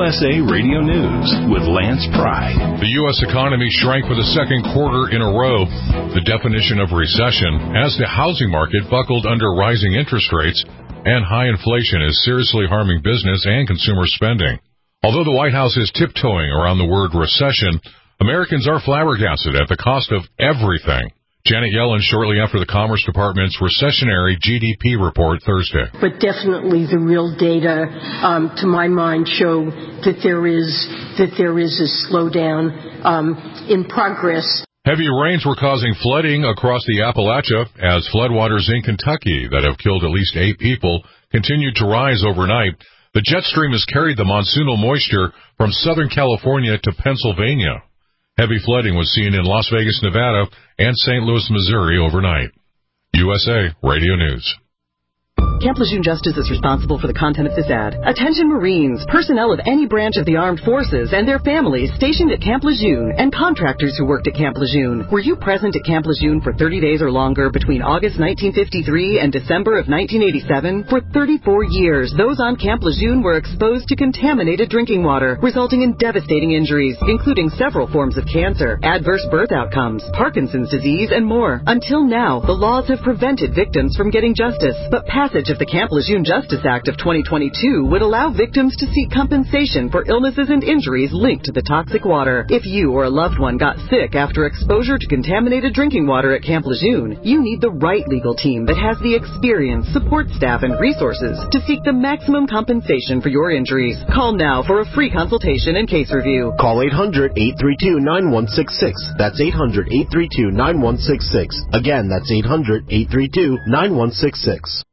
USA Radio News with Lance Pry. The U.S. economy shrank for the second quarter in a row. The definition of recession, as the housing market buckled under rising interest rates and high inflation is seriously harming business and consumer spending. Although the White House is tiptoeing around the word recession, Americans are flabbergasted at the cost of everything. Janet Yellen shortly after the Commerce Department's recessionary GDP report Thursday. But definitely the real data, to my mind, show that there is a slowdown in progress. Heavy rains were causing flooding across the Appalachia as floodwaters in Kentucky that have killed at least 8 people continued to rise overnight. The jet stream has carried the monsoonal moisture from Southern California to Pennsylvania. Heavy flooding was seen in Las Vegas, Nevada, and St. Louis, Missouri overnight. USA Radio News. Camp Lejeune Justice is responsible for the content of this ad. Attention Marines, personnel of any branch of the armed forces and their families stationed at Camp Lejeune and contractors who worked at Camp Lejeune. Were you present at Camp Lejeune for 30 days or longer between August 1953 and December of 1987? For 34 years, those on Camp Lejeune were exposed to contaminated drinking water, resulting in devastating injuries, including several forms of cancer, adverse birth outcomes, Parkinson's disease, and more. Until now, the laws have prevented victims from getting justice, but passage of the Camp Lejeune Justice Act of 2022 would allow victims to seek compensation for illnesses and injuries linked to the toxic water. If you or a loved one got sick after exposure to contaminated drinking water at Camp Lejeune, you need the right legal team that has the experience, support staff, and resources to seek the maximum compensation for your injuries. Call now for a free consultation and case review. Call 800-832-9166. That's 800-832-9166. Again, that's 800-832-9166.